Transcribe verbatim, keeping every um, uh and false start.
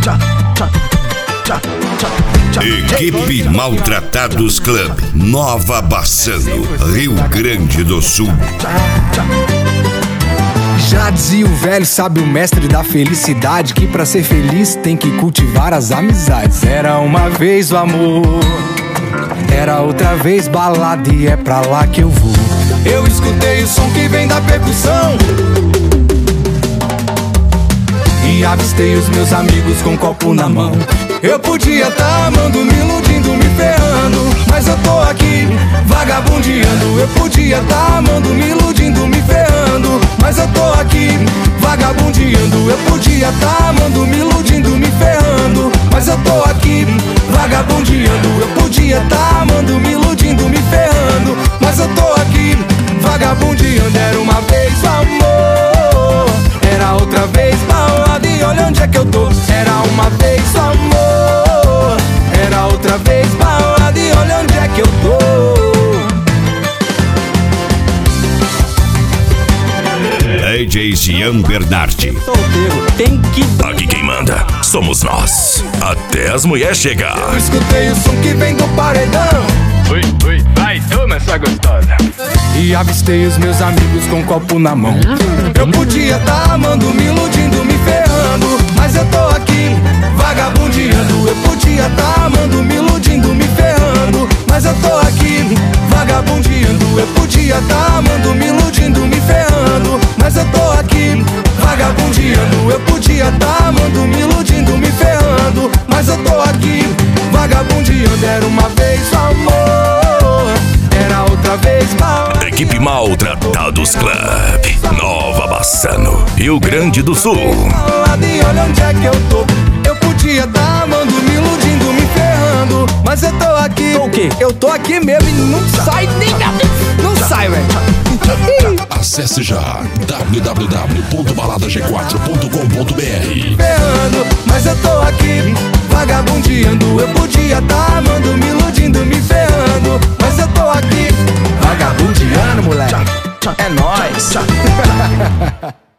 Equipe Maltratados Club, Nova Bassano, Rio Grande do Sul. Já dizia o velho sábio mestre da felicidade, que pra ser feliz tem que cultivar as amizades. Era uma vez o amor, era outra vez balada, e é pra lá que eu vou. Eu escutei o som que vem da percussão e avistei os meus amigos com um copo na mão. Eu podia tá amando, me iludindo, me ferrando, mas eu tô aqui vagabundeando. Eu podia tá amando, me iludindo, me ferrando, mas eu tô aqui vagabundeando. Eu podia tá amando, me iludindo, me ferrando, mas eu tô aqui vagabundeando. Eu podia tá amando, me iludindo, me ferrando, mas eu tô aqui vagabundeando. Era uma vez o amor, era outra vez balada, e olha onde é que eu tô. Era uma vez o amor, era outra vez balada, e olha onde é que eu tô. D J Jean Bernardi. Tem que... Aqui quem manda somos nós, até as mulheres chegar. Eu escutei o som que vem do paredão. Ui, ui, vai, toma essa gostosa. E avistei os meus amigos com um copo na mão. Eu podia tá amando, me iludindo, me ferrando, mas eu tô aqui vagabundeando. Eu podia tá amando, me iludindo, me ferrando, mas eu tô aqui vagabundeando. Eu podia tá amando, me iludindo, me ferrando, mas eu tô aqui vagabundeando. Eu podia tá amando, me iludindo, me ferrando, mas eu tô aqui vagabundeando. Era uma vez o amor, era outra vez mal. Equipe Maltratados Club, Nova Bassano, Rio Grande do Sul. E olha onde é que eu tô. Eu podia tá amando, me iludindo, me ferrando, mas eu tô aqui. O quê? Eu tô aqui mesmo e não sai nem. Não sai, velho. Acesse já w w w ponto balada g quatro ponto com ponto b r. Ferrando, mas eu tô aqui vagabundeando. Eu podia tá amando, me iludindo, me ferrando, mas eu tô aqui vagabundeando, moleque. É nóis.